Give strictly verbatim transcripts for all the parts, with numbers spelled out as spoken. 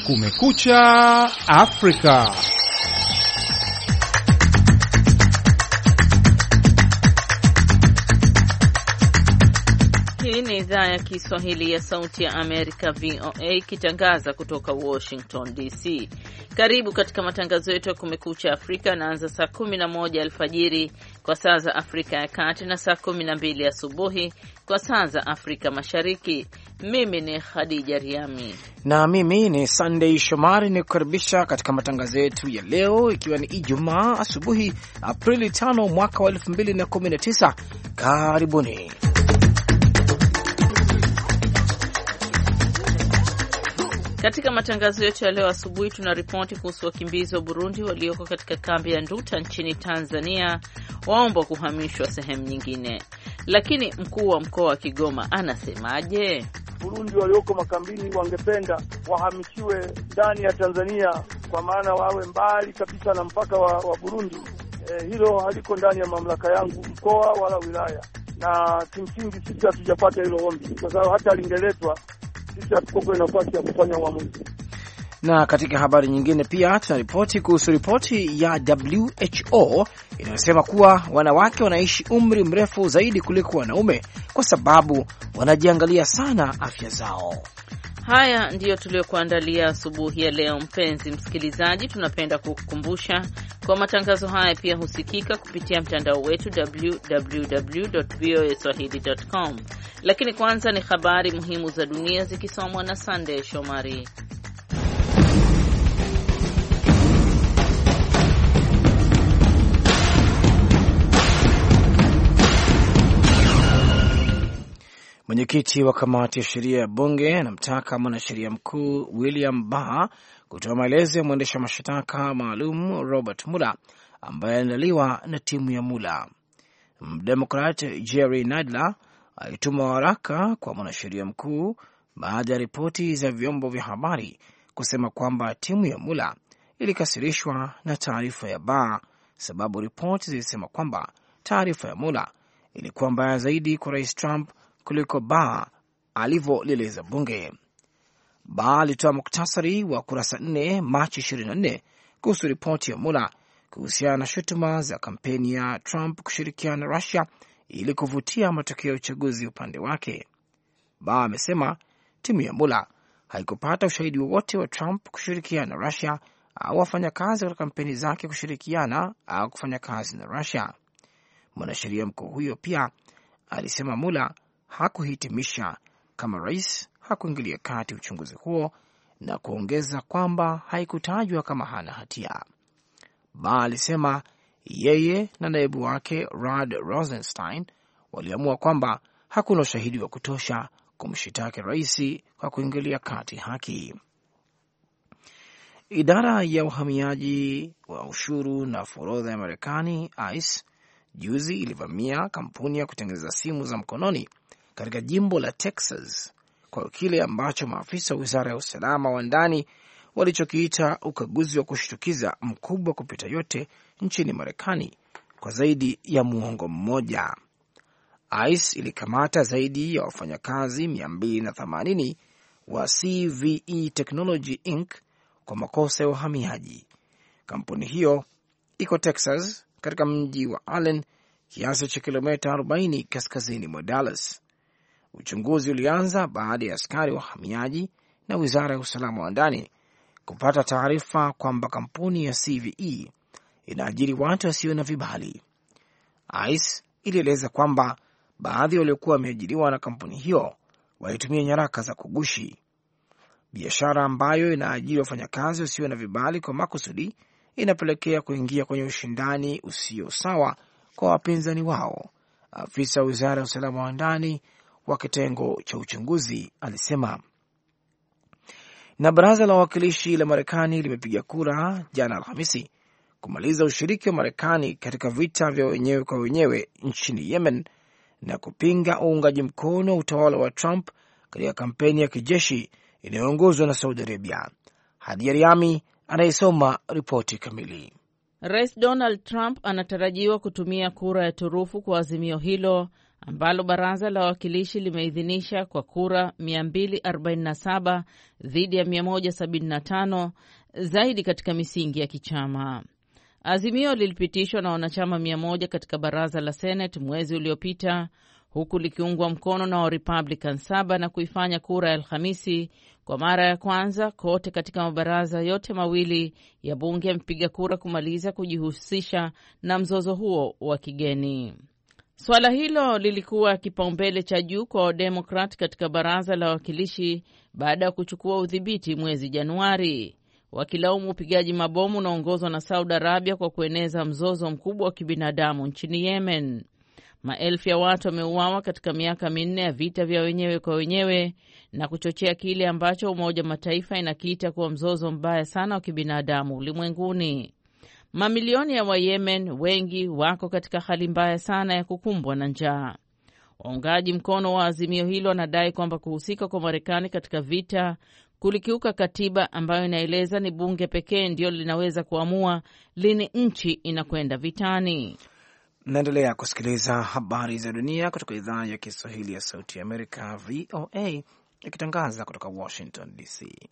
Kumekucha Afrika. Hii ni idhaa ya Kiswahili ya Sauti ya Amerika V O A ikitangaza kutoka Washington D C. Karibu katika matangazo yetu ya Kumekucha Afrika. Naanza saa kumi na moja alfajiri kwa saa za Afrika ya Kati na saa kumi na mbili asubuhi kwa saa za Afrika Mashariki. Mimi ni Khadija Riami na mimi ni Sunday Shomari, ni kukaribisha katika matangazo yetu ya leo, ikiwa ni Ijumaa asubuhi Aprili tano mwaka wa elfu mbili na kumi na tisa. Karibuni. Katika matangazo yetu ya leo asubuhi tuna ripoti kuhusu wakimbizi wa Burundi walioko katika kambi ya Nduta nchini Tanzania waomba kuhamishwa sehemu nyingine. Lakini mkuu wa mkoa wa Kigoma anasemaje? Burundi walioko makambini wangependa wahamishiwe ndani ya Tanzania, kwa maana wawe mbali kabisa na mpaka wa, wa Burundi. E, hilo haliko ndani ya mamlaka yangu mkoa wala wilaya, na kimsingi sisi hatujapata hilo ombi, kwa sababu hata lingeletwa sisi hatuko na nafasi ya kufanya uamuzi. Na katika habari nyingine pia tunaripoti kuhusu ripoti ya W H O inayosema kuwa wanawake wanaishi umri mrefu zaidi kuliko wanaume kwa sababu wanajiangalia sana afya zao. Haya ndiyo tuliyokuandalia asubuhi ya leo. Mpenzi msikilizaji, tunapenda kukukumbusha kwa matangazo haya pia husikika kupitia mtandao wetu w w w dot v o a swahili dot com. Lakini kwanza ni habari muhimu za dunia zikisomwa na Sunday Shomari. Mwenyekiti wa kamati ya sheria ya bunge anamtaka mwanasheria mkuu William Barr kutoa maelezo ya mwendesha mashtaka maalum Robert Mueller ambaye anaandaliwa na timu ya Mueller. Mdemokrat Jerry Nadler alituma waraka kwa mwanasheria mkuu baada ya ripoti za vyombo vya habari kusema kwamba timu ya Mueller ilikasirishwa na taarifa ya Barr, sababu ripoti zilisema kwamba taarifa ya Mueller ilikuwa mbaya zaidi kwa Rais Trump kuliko Barr alivyolieleza bunge. Barr alitoa muktasari wa kurasa nne Machi ishirini na nne kuhusu ripoti ya Mueller kuhusiana na shutuma za kampeni ya Trump kushirikiana na Russia ili kuvutia matokeo ya uchaguzi upande wake. Barr amesema timu ya Mueller haikupata ushahidi wowote wa Trump kushirikiana na Russia au wafanya kazi katika kampeni zake kushirikiana au kufanya kazi na Russia. Mwanasheria mkuu huyo pia alisema Mueller hakuhitimisha kama rais hakuingilia kati uchunguzi huo na kuongeza kwamba haikutajwa kama hana hatia. Barr alisema yeye na naibu wake Rod Rosenstein waliamua kwamba hakuna ushahidi wa kutosha kumshitaki rais kwa kuingilia kati haki. Idara ya uhamiaji wa ushuru na forodha ya Marekani I C E juzi ilivamia kampuni ya kutengeneza simu za mkononi katika jimbo la Texas kwa kile ambacho maafisa wa wizara ya usalama wa ndani walichokiita ukaguzi wa kushtukiza mkubwa kupita yote nchini Marekani kwa zaidi ya muongo mmoja. I C E ilikamata zaidi ya wafanyakazi mia mbili na themanini wa C V E Technology Incorporated kwa makosa ya uhamiaji. Kampuni hiyo iko Texas katika mji wa Allen, kiasi cha kilomita arobaini kaskazini mwa Dallas. Uchunguzi ulianza baada ya askari wa uhamiaji na wizara ya usalama wa ndani kupata taarifa kwamba kampuni ya C V E inaajiri watu wasio na vibali. I C E ilieleza kwamba baadhi waliokuwa wameajiriwa na kampuni hiyo walitumia nyaraka za kugushi. Biashara ambayo inaajiri wafanyakazi wasio na vibali kwa makusudi inapelekea kuingia kwenye ushindani usio sawa kwa wapinzani wao, afisa wa wizara ya usalama wa ndani wa kitengo cha uchunguzi alisema. Na baraza la wawakilishi la Marekani limepiga kura jana Alhamisi kumaliza ushiriki wa Marekani katika vita vya wenyewe kwa wenyewe nchini Yemen na kupinga uungaji mkono wa utawala wa Trump katika kampeni ya kijeshi inayoongozwa na Saudi Arabia. Hadi Riami anayesoma ripoti kamili. Rais Donald Trump anatarajiwa kutumia kura ya turufu kwa azimio hilo ambalo baraza la wawakilishi limeidhinisha kwa kura mia mbili arobaini na saba dhidi ya mia moja sabini na tano, zaidi katika misingi ya kichama. Azimio lilipitishwa na wanachama mia moja katika baraza la Senate mwezi uliopita, huku likiungwa mkono na Warepublican saba na kuifanya kura ya Alhamisi kwa mara ya kwanza kote katika mabaraza yote mawili ya bunge mpiga kura kumaliza kujihusisha na mzozo huo wa kigeni. Swala hilo lilikuwa kipaumbele cha juu kwa Wademokrat katika baraza la wawakilishi baada ya kuchukua udhibiti mwezi Januari, wakilaumu upigaji mabomu unaongozwa na Saudi Arabia kwa kueneza mzozo mkubwa wa kibinadamu nchini Yemen. Maelfu ya watu wameuawa katika miaka minne ya vita vya wenyewe kwa wenyewe na kuchochea kile ambacho Umoja wa Mataifa inakiita kuwa mzozo mbaya sana wa kibinadamu ulimwenguni. Mamilioni ya Wayemen wengi wako katika hali mbaya sana ya kukumbwa na njaa. Waungaji mkono wa azimio hilo wanadai kwamba kuhusika kwa Marekani katika vita kulikiuka katiba ambayo inaeleza ni bunge pekee ndio linaweza kuamua lini nchi inakwenda vitani. Naendelea kusikiliza habari za dunia kutoka idhaa ya Kiswahili ya Sauti ya Amerika, V O A, ikitangaza kutoka Washington D C.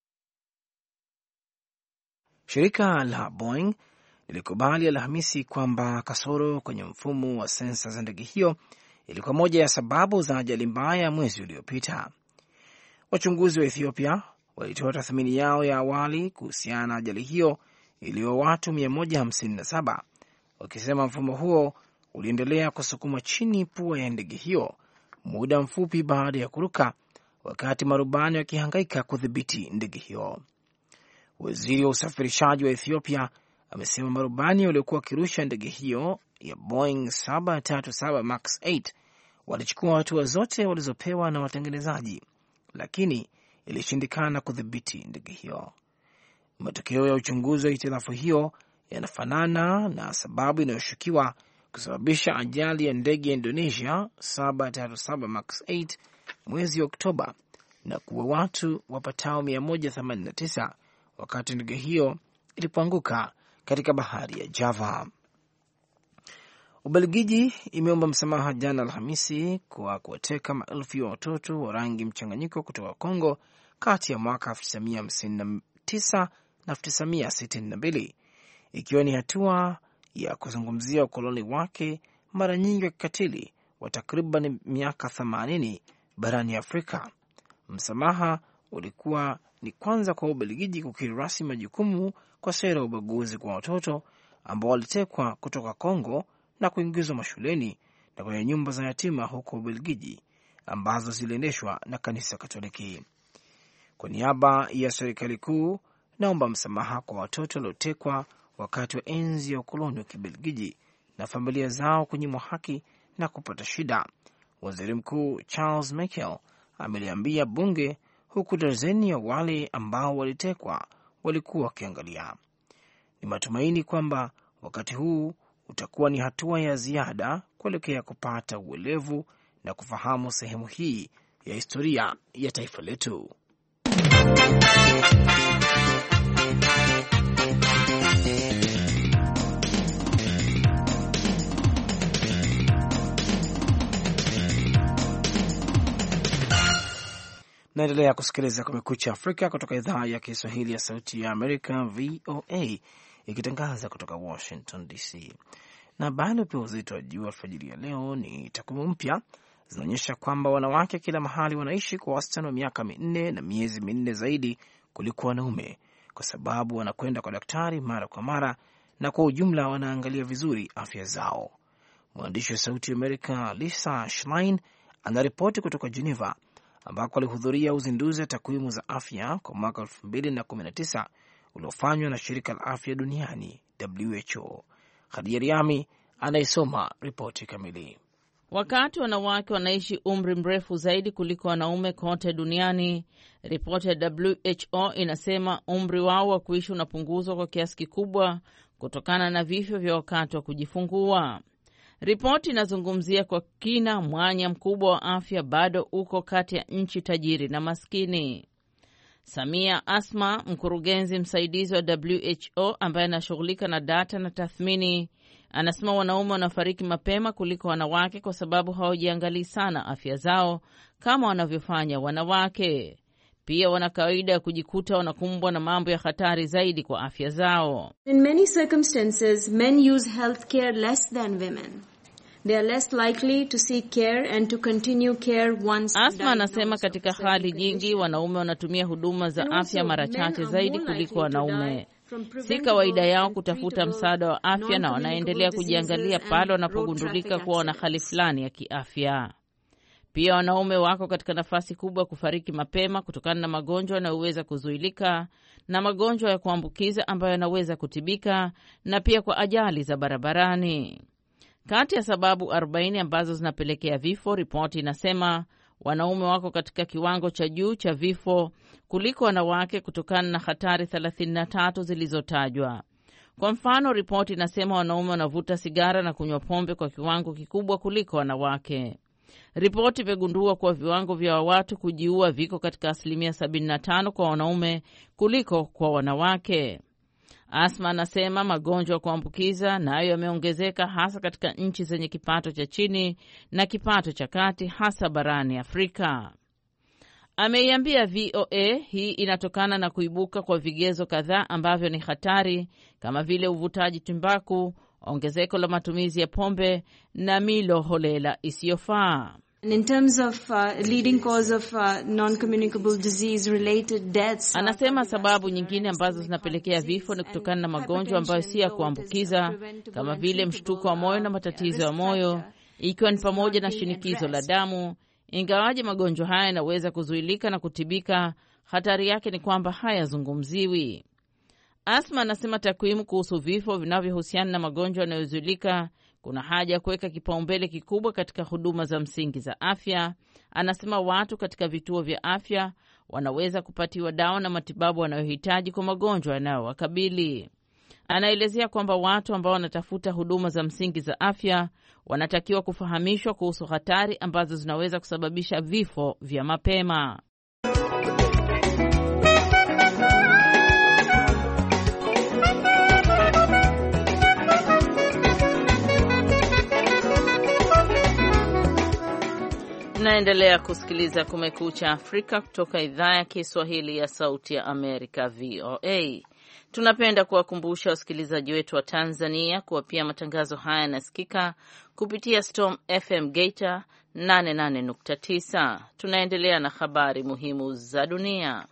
Shirika la Boeing lilikubali Alhamisi kwamba kasoro kwenye mfumo wa sensa za ndege hiyo ilikuwa moja ya sababu za ajali mbaya mwezi uliopita. Wachunguzi wa Ethiopia walitoa tathmini yao ya awali kuhusiana na ajali hiyo iliyoua watu mia moja hamsini na saba, wakisema mfumo huo uliendelea kusukuma chini pua ya ndege hiyo muda mfupi baada ya kuruka, wakati marubani wakihangaika kudhibiti ndege hiyo. Waziri wa usafirishaji wa Ethiopia amesema marubani waliokuwa wakirusha ndege hiyo ya Boeing saba tatu saba Max nane walichukua hatua zote walizopewa na watengenezaji, lakini ilishindikana kudhibiti ndege hiyo. Matokeo ya uchunguzi wa hitilafu hiyo yanafanana na sababu inayoshukiwa kusababisha ajali ya ndege ya Indonesia saba tatu saba Max nane mwezi Oktoba na kuwa watu wapatao mia moja themanini na tisa wakati ndege hiyo ilipoanguka katika bahari ya Java. Ubelgiji imeomba msamaha jana Alhamisi kwa kuwateka maelfu ya watoto wa rangi mchanganyiko kutoka Kongo kati ya mwaka elfu tisa mia hamsini na tisa na elfu tisa mia sitini na mbili, ikiwa ni hatua ya kuzungumzia ukoloni wake mara nyingi wa kikatili wa takriban miaka themanini barani Afrika. Msamaha ulikuwa ni kwanza kwa Ubelgiji kukiri rasmi majukumu kwa sera ya ubaguzi kwa watoto ambao walitekwa kutoka Kongo na kuingizwa mashuleni na kwenye nyumba za yatima huko Ubelgiji ambazo ziliendeshwa na kanisa Katoliki. Kwa niaba ya serikali kuu, naomba msamaha kwa watoto waliotekwa wakati wa enzi ya ukoloni wa Kibelgiji na familia zao kunyimwa haki na kupata shida, Waziri Mkuu Charles Michel ameliambia bunge, huku darzeni ya wale ambao walitekwa walikuwa wakiangalia. Ni matumaini kwamba wakati huu utakuwa ni hatua ya ziada kuelekea kupata uelevu na kufahamu sehemu hii ya historia ya taifa letu. Naendelea kusikiliza Kumekucha Afrika kutoka idhaa ya Kiswahili ya Sauti ya Amerika, V O A, ikitangaza kutoka Washington D C. Na bado pia uzito wa juu alfajiri ya leo ni takwimu mpya zinaonyesha kwamba wanawake kila mahali wanaishi kwa wastani wa miaka minne na miezi minne zaidi kuliko wanaume, kwa sababu wanakwenda kwa daktari mara kwa mara na kwa ujumla wanaangalia vizuri afya zao. Mwandishi wa Sauti ya Amerika Lisa Schlein anaripoti kutoka Geneva, ambako alihudhuria uzinduzi wa takwimu za afya kwa mwaka elfu mbili na kumi na tisa uliofanywa na shirika la afya duniani W H O. Khadija Riami anaisoma ripoti kamili. Wakati wanawake wanaishi umri mrefu zaidi kuliko wanaume kote duniani, ripoti ya W H O inasema umri wao wa kuishi unapunguzwa kwa kiasi kikubwa kutokana na vifo vya wakati wa kujifungua. Ripoti inazungumzia kwa kina mwanya mkubwa wa afya bado uko kati ya nchi tajiri na maskini. Samia Asma, mkurugenzi msaidizi wa W H O ambaye anashughulika na data na tathmini, Anasema wanaume wanafariki mapema kuliko wanawake kwa sababu hawajiangalii sana afya zao kama wanavyofanya wanawake. Pia wana kawaida ya kujikuta wanakumbwa na mambo ya hatari zaidi kwa afya zao. In many circumstances, men use healthcare less than women. They are less likely to seek care and to continue care once. Asma anasema katika hali nyingi wanaume wanatumia huduma za afya mara chache zaidi kuliko wanaume. Si kawaida yao kutafuta msaada wa afya na wanaendelea kujiangalia pale wanapogundulika kuwa wana hali fulani ya kiafya. Pia wanaume wako katika nafasi kubwa kufariki mapema kutokana na magonjwa yanayoweza kuzuilika na magonjwa ya kuambukiza ambayo yanaweza kutibika na pia kwa ajali za barabarani. Kati ya sababu arobaini ambazo zinapelekea vifo, ripoti inasema wanaume wako katika kiwango cha juu cha vifo kuliko wanawake kutokana na hatari thelathini na tatu zilizotajwa. Kwa mfano, ripoti inasema wanaume wanavuta sigara na kunywa pombe kwa kiwango kikubwa kuliko wanawake. Ripoti imegundua kuwa viwango vya watu kujiua viko katika asilimia sabini na tano kwa wanaume kuliko kwa wanawake. Asma anasema magonjwa ya kuambukiza nayo yameongezeka hasa katika nchi zenye kipato cha chini na kipato cha kati, hasa barani Afrika. Ameiambia V O A hii inatokana na kuibuka kwa vigezo kadhaa ambavyo ni hatari kama vile uvutaji tumbaku, ongezeko la matumizi ya pombe na milo holela isiyofaa. In terms of uh, leading cause of uh, non-communicable disease related deaths. Anasema sababu nyingine ambazo zinapelekea vifo ni kutokana na magonjwa ambayo si ya kuambukiza kama vile mshtuko wa moyo na matatizo ya moyo, ikiwa ni pamoja na shinikizo la damu. Ingawaje magonjwa haya yanaweza kuzuilika na kutibika, hatari yake ni kwamba hayazungumziwi. Asma anasema takwimu kuhusu vifo vinavyohusiana na magonjwa yanayozuilika kuna haja ya kuweka kipaumbele kikubwa katika huduma za msingi za afya. Anasema watu katika vituo vya afya wanaweza kupatiwa dawa na matibabu wanayohitaji kwa magonjwa yanayowakabili. Anaelezea kwamba watu ambao wanatafuta huduma za msingi za afya wanatakiwa kufahamishwa kuhusu hatari ambazo zinaweza kusababisha vifo vya mapema. Naendelea kusikiliza Kumekucha Afrika kutoka idhaa ya Kiswahili ya Sauti ya Amerika, V O A. Tunapenda kuwakumbusha wasikilizaji wetu wa Tanzania kuwa pia matangazo haya yanasikika kupitia Storm F M Geita nane nane nukta tisa. Tunaendelea na habari muhimu za dunia.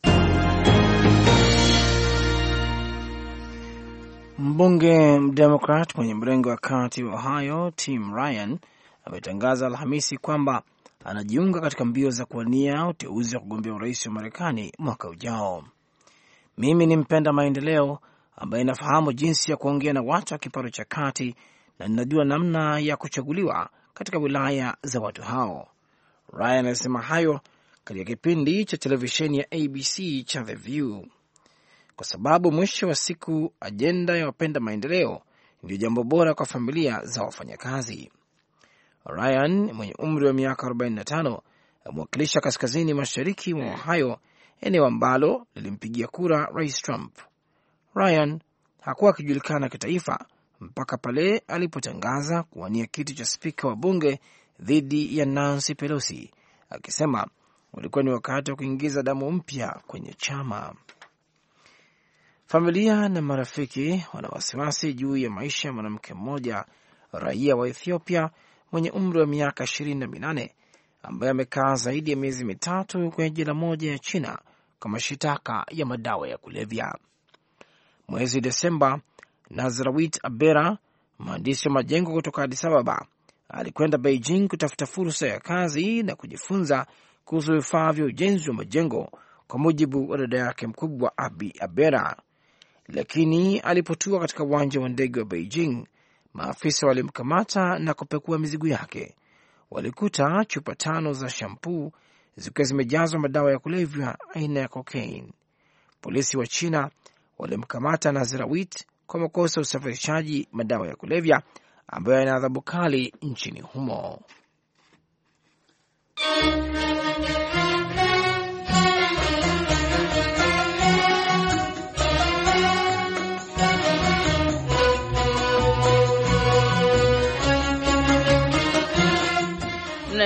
Mbunge mdemokrat mwenye mrengo wa kati wa Ohio, Tim Ryan, ametangaza Alhamisi kwamba anajiunga katika mbio za kuwania uteuzi wa kugombea urais wa Marekani mwaka ujao. Mimi ni mpenda maendeleo ambaye nafahamu jinsi ya kuongea na watu wa kipato cha kati na ninajua namna ya kuchaguliwa katika wilaya za watu hao. Ryan alisema hayo katika kipindi cha televisheni ya A B C cha The View. Kwa sababu mwisho wa siku ajenda ya wapenda maendeleo ndio jambo bora kwa familia za wafanyakazi. Ryan mwenye umri wa miaka arobaini na tano amwakilisha kaskazini mashariki mwa Ohio, eneo ambalo lilimpigia kura Rais Trump. Ryan hakuwa akijulikana kitaifa mpaka pale alipotangaza kuwania kiti cha spika wa bunge dhidi ya Nancy Pelosi, akisema ulikuwa ni wakati wa kuingiza damu mpya kwenye chama. Familia na marafiki wana wasiwasi juu ya maisha ya mwanamke mmoja raia wa Ethiopia mwenye umri wa miaka ishirini na minane ambaye amekaa zaidi ya miezi mitatu kwenye jela moja ya China kwa mashitaka ya madawa ya kulevya. Mwezi Desemba, Nazrawit Abera, mhandisi wa majengo kutoka Addis Ababa, alikwenda Beijing kutafuta fursa ya kazi na kujifunza kuhusu vifaa vya ujenzi wa majengo, kwa mujibu wa dada yake mkubwa Abi Abera. Lakini alipotua katika uwanja wa ndege wa Beijing, maafisa walimkamata na kupekua mizigo yake. Walikuta chupa tano za shampoo zikiwa zimejazwa madawa ya kulevya aina ya cocaine. Polisi wa China walimkamata Nazrawit kwa makosa usafirishaji madawa ya kulevya ambayo yana adhabu kali nchini humo.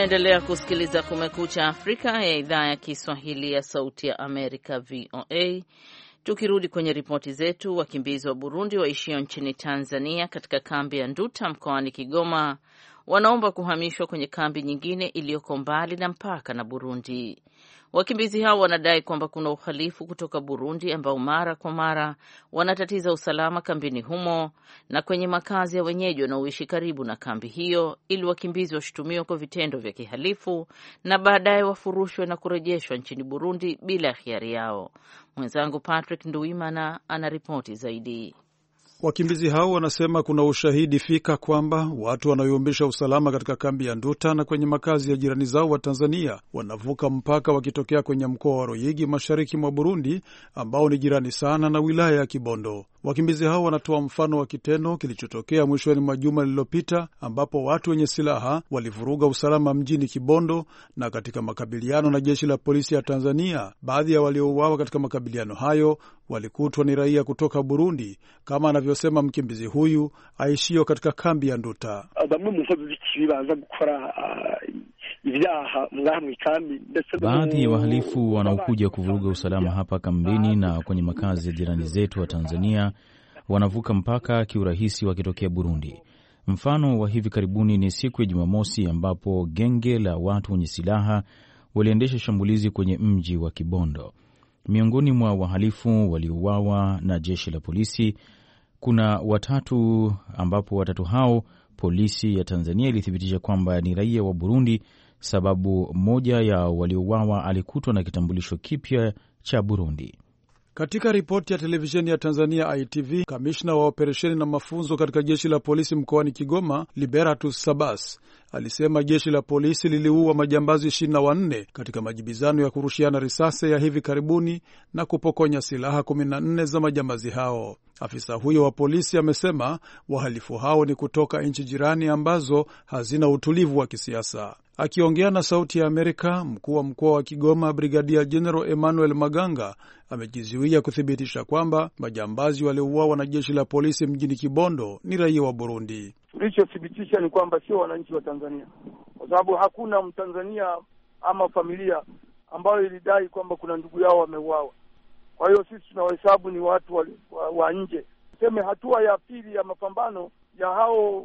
Mnaendelea kusikiliza Kumekucha Afrika ya idhaa ya Kiswahili ya Sauti ya Amerika, V O A. Tukirudi kwenye ripoti zetu, wakimbizi wa Burundi waishio nchini Tanzania katika kambi ya Nduta mkoani Kigoma wanaomba kuhamishwa kwenye kambi nyingine iliyoko mbali na mpaka na Burundi. Wakimbizi hao wanadai kwamba kuna uhalifu kutoka Burundi ambao mara kwa mara wanatatiza usalama kambini humo na kwenye makazi ya wenyeji wanaoishi karibu na kambi hiyo, ili wakimbizi washutumiwa kwa vitendo vya kihalifu na baadaye wafurushwe na kurejeshwa nchini Burundi bila hiari yao. Mwenzangu Patrick Nduwimana anaripoti zaidi. Wakimbizi hao wanasema kuna ushahidi fika kwamba watu wanaoyumbisha usalama katika kambi ya Nduta na kwenye makazi ya jirani zao wa Tanzania wanavuka mpaka wakitokea kwenye mkoa wa Ruyigi mashariki mwa Burundi ambao ni jirani sana na wilaya ya Kibondo. Wakimbizi hao wanatoa mfano wa kitendo kilichotokea mwishoni mwa juma lililopita ambapo watu wenye silaha walivuruga usalama mjini Kibondo, na katika makabiliano na jeshi la polisi ya Tanzania, baadhi ya waliouawa katika makabiliano hayo walikutwa ni raia kutoka Burundi, kama anavyosema mkimbizi huyu aishio katika kambi ya Nduta. Baadhi ya wahalifu wanaokuja kuvuruga usalama hapa kambini na kwenye makazi ya jirani zetu wa Tanzania wanavuka mpaka kiurahisi wakitokea Burundi. Mfano wa hivi karibuni ni siku ya Jumamosi ambapo genge la watu wenye silaha waliendesha shambulizi kwenye mji wa Kibondo. Miongoni mwa wahalifu waliouawa na jeshi la polisi kuna watatu, ambapo watatu hao polisi ya Tanzania ilithibitisha kwamba ni raia wa Burundi, sababu moja ya waliouawa alikutwa na kitambulisho kipya cha Burundi. Katika ripoti ya televisheni ya Tanzania I T V, kamishna wa operesheni na mafunzo katika jeshi la polisi mkoani Kigoma, Liberatus Sabas, alisema jeshi la polisi liliua majambazi ishirini na wanne katika majibizano ya kurushiana risasi ya hivi karibuni na kupokonya silaha kumi na nne za majambazi hao. Afisa huyo wa polisi amesema wahalifu hao ni kutoka nchi jirani ambazo hazina utulivu wa kisiasa. Akiongea na Sauti ya Amerika, mkuu wa mkoa wa Kigoma Brigadia General Emmanuel Maganga amejizuia kuthibitisha kwamba majambazi waliouawa na jeshi la polisi mjini Kibondo ni raia wa Burundi. Tulichothibitisha ni kwamba sio wananchi wa Tanzania, kwa sababu hakuna Mtanzania ama familia ambayo ilidai kwamba kuna ndugu yao wameuawa. Kwa hiyo sisi tunawahesabu ni watu wa, wa, wa nje. Tuseme hatua ya pili ya mapambano ya hao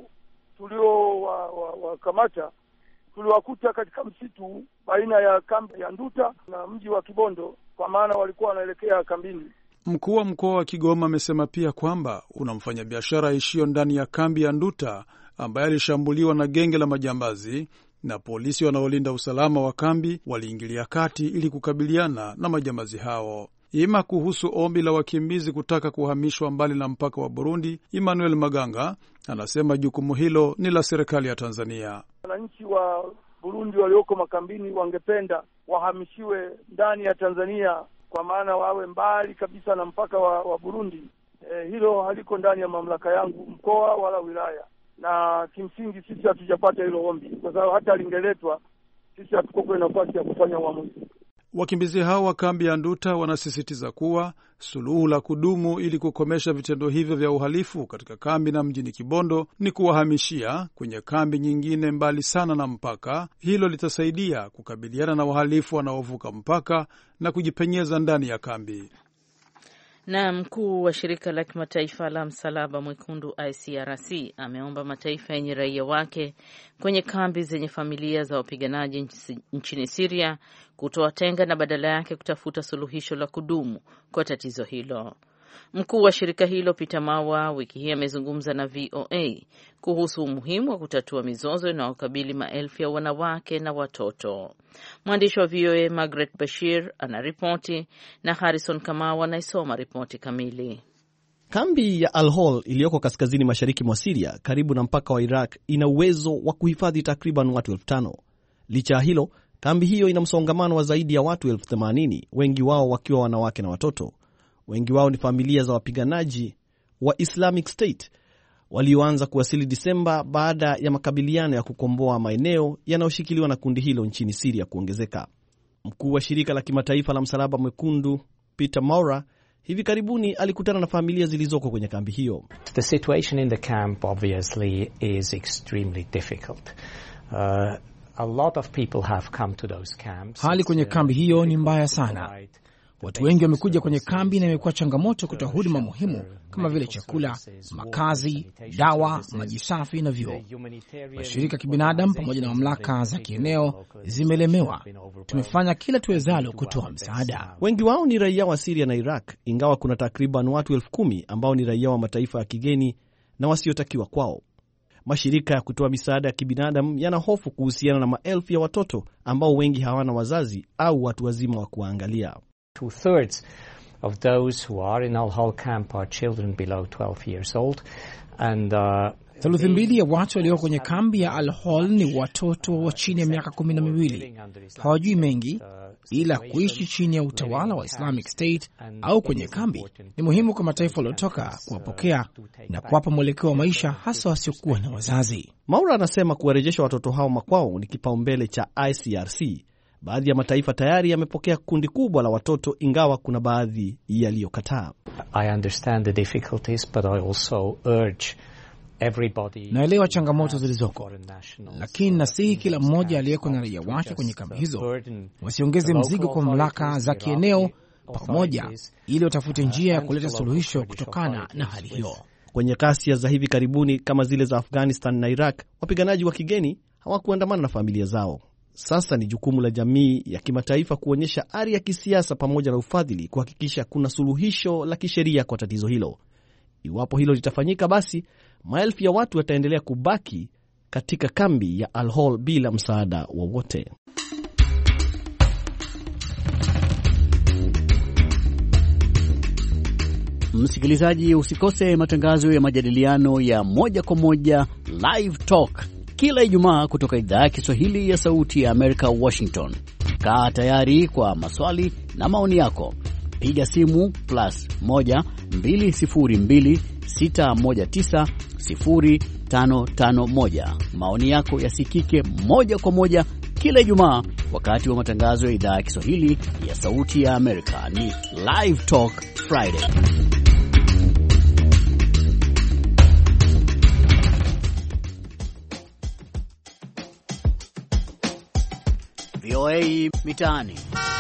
tulio wakamata wa, wa tuliwakuta katika msitu baina ya kambi ya Nduta na mji wa Kibondo, kwa maana walikuwa wanaelekea kambini. Mkuu wa mkoa wa Kigoma amesema pia kwamba una mfanyabiashara aishio ndani ya kambi ya Nduta ambaye alishambuliwa na genge la majambazi, na polisi wanaolinda usalama wa kambi waliingilia kati ili kukabiliana na majambazi hao. Ima kuhusu ombi la wakimbizi kutaka kuhamishwa mbali na mpaka wa Burundi, Emmanuel Maganga anasema jukumu hilo ni la serikali ya Tanzania. Wananchi wa Burundi walioko makambini wangependa wahamishiwe ndani ya Tanzania, kwa maana wawe mbali kabisa na mpaka wa, wa Burundi. E, hilo haliko ndani ya mamlaka yangu mkoa wala wilaya, na kimsingi sisi hatujapata hilo ombi, kwa sababu hata lingeletwa sisi hatuko kwa nafasi ya kufanya uamuzi. Wakimbizi hao wa kambi ya Nduta wanasisitiza kuwa suluhu la kudumu ili kukomesha vitendo hivyo vya uhalifu katika kambi na mjini Kibondo ni kuwahamishia kwenye kambi nyingine mbali sana na mpaka. Hilo litasaidia kukabiliana na wahalifu wanaovuka mpaka na kujipenyeza ndani ya kambi. Na mkuu wa shirika la kimataifa la Msalaba Mwekundu I C R C ameomba mataifa yenye raia wake kwenye kambi zenye familia za wapiganaji nchini Syria kutowatenga na badala yake kutafuta suluhisho la kudumu kwa tatizo hilo. Mkuu wa shirika hilo Peter Mawa wiki hii amezungumza na V O A kuhusu umuhimu wa kutatua mizozo inayokabili maelfu ya wanawake na watoto. Mwandishi wa V O A Margaret Bashir anaripoti na Harrison Kamau anaisoma ripoti kamili. Kambi ya Al-Hol iliyoko kaskazini mashariki mwa Syria karibu na mpaka wa Iraq ina uwezo wa kuhifadhi takriban watu elfu tano. Licha ya hilo, kambi hiyo ina msongamano wa zaidi ya watu elfu themanini, wengi wao wakiwa wanawake na watoto. Wengi wao ni familia za wapiganaji wa Islamic State walioanza kuwasili Disemba baada ya makabiliano ya kukomboa maeneo yanayoshikiliwa na kundi hilo nchini Syria kuongezeka. Mkuu wa shirika la kimataifa la Msalaba Mwekundu Peter Maura hivi karibuni alikutana na familia zilizoko kwenye kambi hiyo. The situation in the camp obviously is extremely difficult. Uh, Hali kwenye kambi hiyo ni mbaya sana. Watu wengi wamekuja kwenye kambi na imekuwa changamoto kutoa huduma muhimu kama vile chakula, makazi, dawa, maji safi na vyoo. Mashirika ya kibinadamu pamoja na mamlaka za kieneo zimelemewa. Tumefanya kila tuwezalo kutoa msaada. Wengi wao ni raia wa Syria na Iraq, ingawa kuna takriban watu elfu kumi ambao ni raia wa mataifa ya kigeni na wasiotakiwa kwao. Mashirika ya kutoa misaada ya kibinadamu yana hofu kuhusiana na maelfu ya watoto ambao wengi hawana wazazi au watu wazima wa kuangalia. Two-thirds of those who are in Al-Hol camp are children below twelve years old. And, uh, Theluthi mbili ya watu walio kwenye kambi ya Al-Hol ni watoto wa chini ya miaka kumi na miwili. Hawajui mengi ila kuishi chini ya utawala wa Islamic State au kwenye kambi. Ni muhimu kwa mataifa waliotoka kuwapokea na kuwapa mwelekeo wa maisha, hasa wasiokuwa na wazazi. Maura anasema kuwarejesha watoto hao makwao ni kipaumbele cha I C R C. Baadhi ya mataifa tayari yamepokea kundi kubwa la watoto, ingawa kuna baadhi yaliyokataa. I understand the difficulties, but I also urge everybody. Naelewa changamoto zilizoko, lakini nasihi kila mmoja aliyeko na raia wake kwenye kambi hizo wasiongeze mzigo kwa mamlaka za kieneo pamoja, ili watafute njia ya kuleta suluhisho kutokana na hali hiyo. Kwenye ghasia za hivi karibuni kama zile za Afghanistan na Iraq, wapiganaji wa kigeni hawakuandamana na familia zao. Sasa ni jukumu la jamii ya kimataifa kuonyesha ari ya kisiasa pamoja na ufadhili kuhakikisha kuna suluhisho la kisheria kwa tatizo hilo. Iwapo hilo litafanyika, basi maelfu ya watu wataendelea kubaki katika kambi ya Al-Hol bila msaada wowote. Msikilizaji, usikose matangazo ya majadiliano ya moja kwa moja Live Talk kila Ijumaa kutoka idhaa ya Kiswahili ya Sauti ya Amerika, Washington. Kaa tayari kwa maswali na maoni yako. Piga simu plus moja mbili sifuri mbili sita moja tisa sifuri tano tano moja. Maoni yako yasikike moja kwa moja kila Ijumaa wakati wa matangazo ya idhaa ya Kiswahili ya Sauti ya Amerika. Ni Live Talk Friday. V O A Mitaani.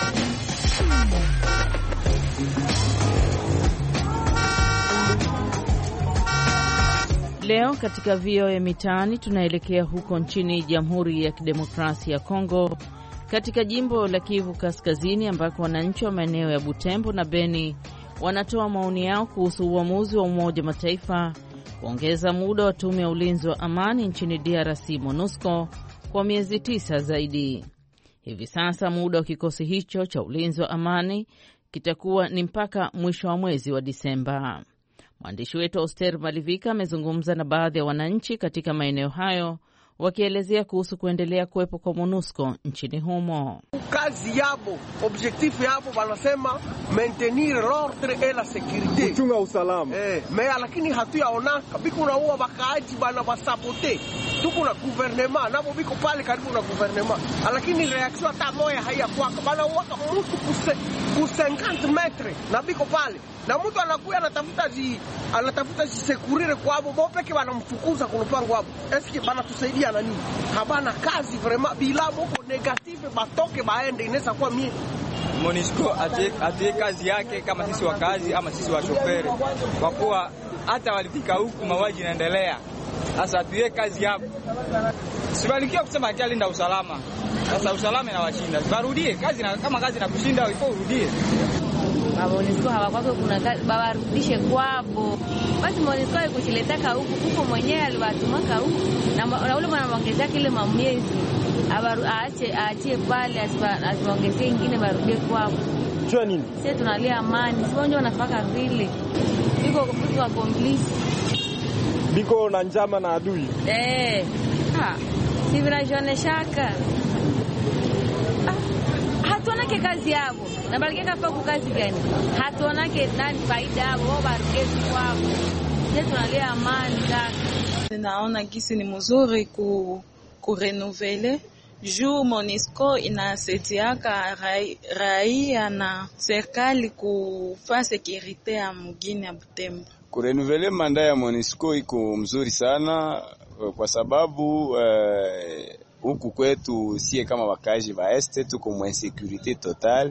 Leo katika V O A Mitaani tunaelekea huko nchini Jamhuri ya Kidemokrasia ya Kongo, katika jimbo la Kivu Kaskazini, ambako wananchi wa maeneo ya Butembo na Beni wanatoa maoni yao kuhusu uamuzi wa Umoja wa Mataifa kuongeza muda wa tume ya ulinzi wa amani nchini D R C MONUSCO kwa miezi tisa zaidi. Hivi sasa muda wa kikosi hicho cha ulinzi wa amani kitakuwa ni mpaka mwisho wa mwezi wa Disemba. Mwandishi wetu Oster Malivika amezungumza na baadhi ya wananchi katika maeneo hayo, wakielezea kuhusu kuendelea kuwepo kwa MONUSCO nchini humo. Kazi yabo, objectif yabo wanasema maintenir l'ordre et la sécurité, kuchunga usalama. Eh, mea lakini hatuyaonaka biko na uwa bakaaji bana basabote. Tuko na gouvernement, nabo biko pale karibu na gouvernement. Lakini reaction hata moja haiyakuwa. Bana uwaka mtu ku cinquante metres na biko pale. Na mtu anakuya anatafuta zi anatafuta zi sekurire kwa abo bopeke wanamfukuza kwa mpango wao. Eske bana tusaidia na nini? Habana kazi vraiment bila moko negative batoke baende inaweza kuwa mimi. MONUSCO atie kazi yake kama sisi wakazi ama sisi wa shoferi. Kwa kuwa hata walifika huku mawaji yanaendelea. Sasa atuye kazi hapo. Sibalikia kusema akia linda usalama. Sasa usalama inawashinda. Barudie kazi na kama kazi na kushinda iko urudie. MONUSCO hawakwako kuna kazi bawarudishe kwabo. Basi MONUSCO ikuchiletaka huku huko mwenyewe aliwatumaka huku na, na ule mwana mwongezea kile mamiezi abaru aache aachie pale asiwaongezee ingine barudie kwabo. Jua nini? Sisi tunalia amani. Sio wenyewe wanafaka vile. Biko kupigwa complice. Biko na njama na adui. Eh. Ha. Si vinajone shaka. Hatuonake kazi yao. Na balikeka pa kazi gani? Hatuonake nani faida yao, wao barudie kwabo. Sisi tunalia amani kaka. Naona gisi ni mzuri ku ku renouveler juu MONUSCO inasaidiaka raia na serikali kufa securite ya mgini ya Butembo. Ku renouveler manda ya MONUSCO iko mzuri sana kwa sababu uh, huku kwetu sie kama wakaji ba este tuko mu insecurity total.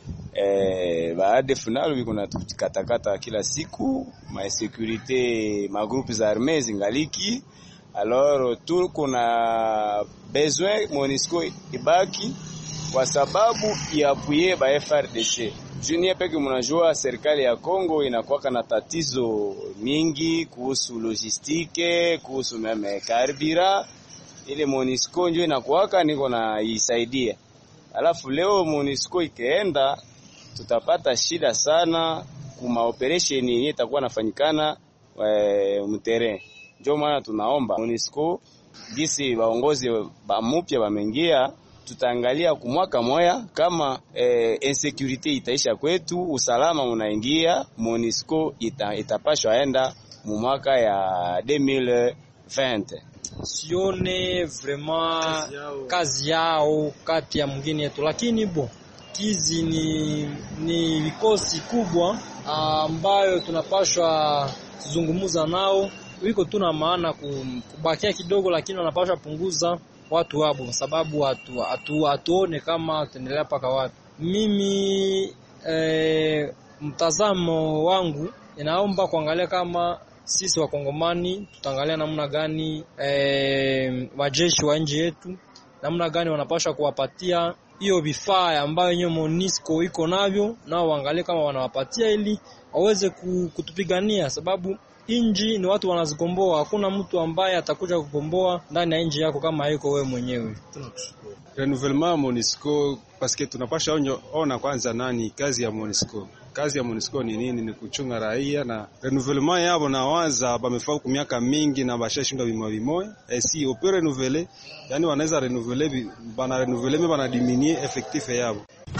Eh, ba A D F nalo biko na tukatakata kila siku, ma insecurity ma groupe za armée zingaliki. Alors tuko na besoin MONUSCO ibaki kwa sababu iapuye ba F R D C. Junior peke mnajua serikali ya Kongo inakuwa na tatizo mingi kuhusu logistike, kuhusu meme karbira. Ile MONUSCO ndio inakuwa niko na isaidia. Alafu leo MONUSCO ikaenda tutapata shida sana kuma operation yenye itakuwa nafanyikana e, mterrain. Ndio maana tunaomba MONUSCO gisi waongozi ba mpya wameingia, tutaangalia kumwaka moya kama e, insecurity itaisha kwetu, usalama unaingia, MONUSCO ita, itapashwa aenda mu mwaka ya deux mille vingt. Sione vraiment kazi yao kati ya mwingine yetu, lakini bo kizi ni ni vikosi kubwa ambayo tunapashwa kuzungumza nao. Wiko tuna maana kubakia kidogo, lakini wanapashwa punguza watu wabo kwa sababu watu watu atuone kama tuendelea paka wapi. Mimi e, mtazamo wangu inaomba kuangalia kama sisi wa Kongomani tutaangalia namna gani e, wajeshi wa nje yetu namna gani wanapaswa kuwapatia hiyo vifaa ambayo yenyewe MONUSCO iko navyo, nao waangalie kama wanawapatia ili waweze kutupigania, sababu inji ni watu wanazigomboa. Hakuna mtu ambaye atakuja kugomboa ndani ya inji yako kama yuko wewe mwenyewe. Renouvellement MONUSCO parce que tunapasha onyo ona kwanza nani kazi ya MONUSCO. Kazi ya MONUSCO ni nini? Ni kuchunga raia, na renouvellement yao na waza bamefaa kwa miaka mingi na bashashinda bimwa bimoya. Et si on peut renouveler, yani wanaweza renouveler, bana renouveler mais bana diminuer effectif yao.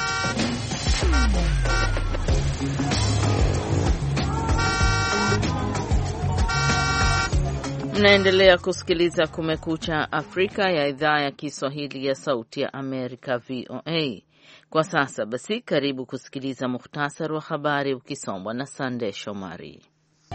Mnaendelea kusikiliza Kumekucha Afrika ya idhaa ya Kiswahili ya Sauti ya Amerika V O A. Kwa sasa basi, karibu kusikiliza muhtasari wa habari ukisomwa na Sande Shomari.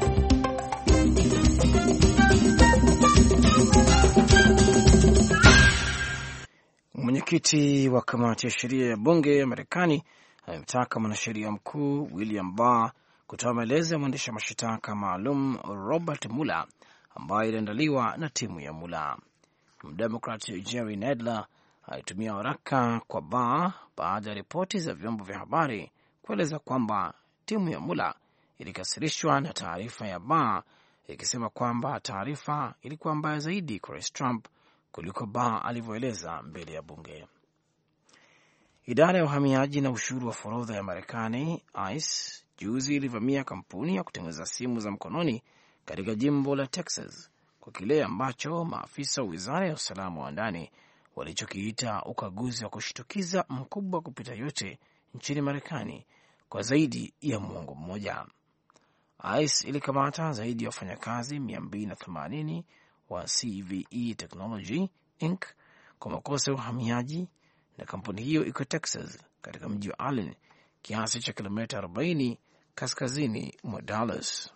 Mwenyekiti wa kamati ya sheria ya bunge ya Marekani amemtaka mwanasheria mkuu William Barr kutoa maelezo ya mwendesha mashitaka maalum Robert Mueller ambayo iliandaliwa na timu ya Mueller. Mdemokrat Jerry Nadler alitumia waraka kwa Barr baada ya ripoti za vyombo vya habari kueleza kwamba timu ya Mueller ilikasirishwa na taarifa ya Barr ikisema kwamba taarifa ilikuwa mbaya zaidi kwa Rais Trump kuliko Barr alivyoeleza mbele ya bunge. Idara ya uhamiaji na ushuru wa forodha ya Marekani I C E juzi ilivamia kampuni ya kutengeneza simu za mkononi katika jimbo la Texas kwa kile ambacho maafisa wa wizara ya usalama wa ndani walichokiita ukaguzi wa kushtukiza mkubwa kupita yote nchini Marekani kwa zaidi ya muongo mmoja. I C E ilikamata zaidi ya wafanyakazi mia mbili na themanini wa C V E Technology Incorporated kwa makosa ya uhamiaji, na kampuni hiyo iko Texas katika mji wa Allen, kiasi cha kilomita arobaini kaskazini mwa Dallas.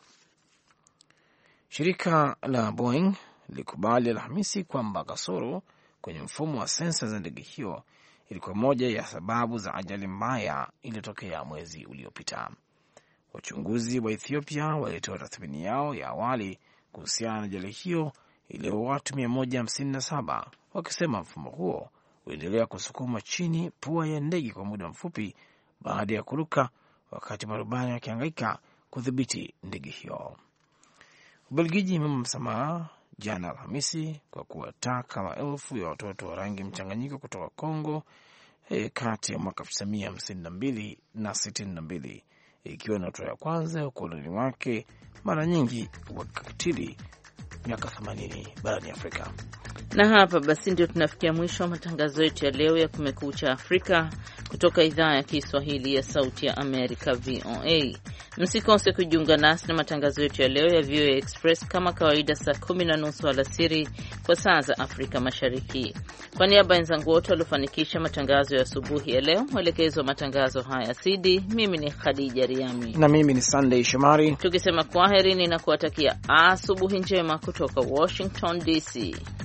Shirika la Boeing lilikubali Alhamisi kwamba kasoro kwenye mfumo wa sensa za ndege hiyo ilikuwa moja ya sababu za ajali mbaya iliyotokea mwezi uliopita. Wachunguzi wa Ethiopia walitoa tathmini yao ya awali kuhusiana na ajali hiyo iliyoua watu mia moja hamsini na saba, wakisema mfumo huo uliendelea kusukuma chini pua ya ndege kwa muda mfupi baada ya kuruka, wakati marubani wakihangaika kudhibiti ndege hiyo. Ubelgiji imempa msamaha jana Alhamisi kwa kuwataka maelfu ya watoto wa rangi mchanganyiko kutoka Kongo eh, kati ya mwaka elfu tisa mia hamsini na mbili na sitini na mbili, ikiwa ni hatua ya kwanza ya ukoloni wake mara nyingi wakatili miaka themanini barani Afrika. Na hapa basi ndio tunafikia mwisho wa matangazo yetu ya leo ya Kumekucha Afrika kutoka idhaa ya Kiswahili ya Sauti ya Amerika V O A. Msikose kujiunga nasi na matangazo yetu ya leo ya V O A Express kama kawaida saa kumi na nusu alasiri kwa saa za Afrika Mashariki. Kwa niaba ya wenzangu wote waliofanikisha matangazo ya asubuhi ya leo, mwelekezo wa matangazo haya C D, mimi ni Khadija Riami na mimi ni Sunday Shomari, tukisema kwaherini na kuwatakia asubuhi njema kutoka Washington D C.